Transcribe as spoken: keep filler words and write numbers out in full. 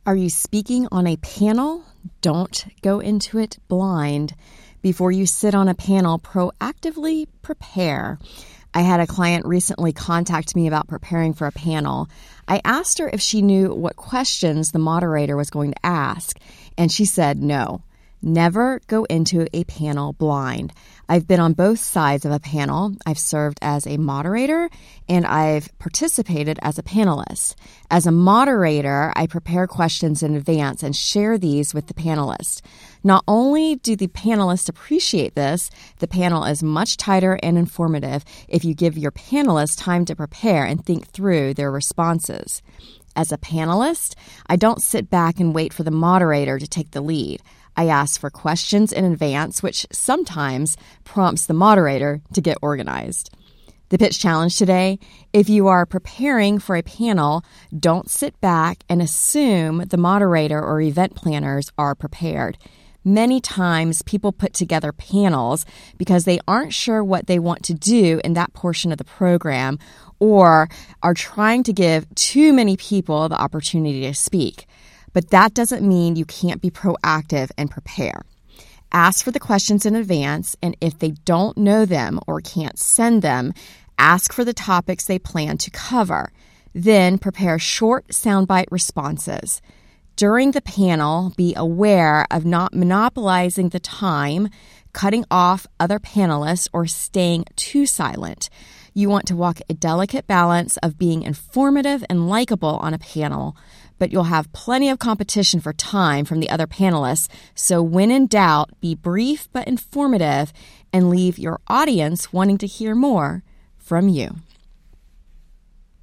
Are you speaking on a panel? Don't go into it blind. Before you sit on a panel, proactively prepare. I had a client recently contact me about preparing for a panel. I asked her if she knew what questions the moderator was going to ask, and she said no. Never go into a panel blind. I've been on both sides of a panel. I've served as a moderator and I've participated as a panelist. As a moderator, I prepare questions in advance and share these with the panelists. Not only do the panelists appreciate this, the panel is much tighter and informative if you give your panelists time to prepare and think through their responses. As a panelist, I don't sit back and wait for the moderator to take the lead. I ask for questions in advance, which sometimes prompts the moderator to get organized. The pitch challenge today: if you are preparing for a panel, don't sit back and assume the moderator or event planners are prepared. Many times people put together panels because they aren't sure what they want to do in that portion of the program or are trying to give too many people the opportunity to speak. But that doesn't mean you can't be proactive and prepare. Ask for the questions in advance, and if they don't know them or can't send them, ask for the topics they plan to cover. Then prepare short soundbite responses. During the panel, be aware of not monopolizing the time, cutting off other panelists, or staying too silent. You want to walk a delicate balance of being informative and likable on a panel, but you'll have plenty of competition for time from the other panelists, so when in doubt, be brief but informative and leave your audience wanting to hear more from you.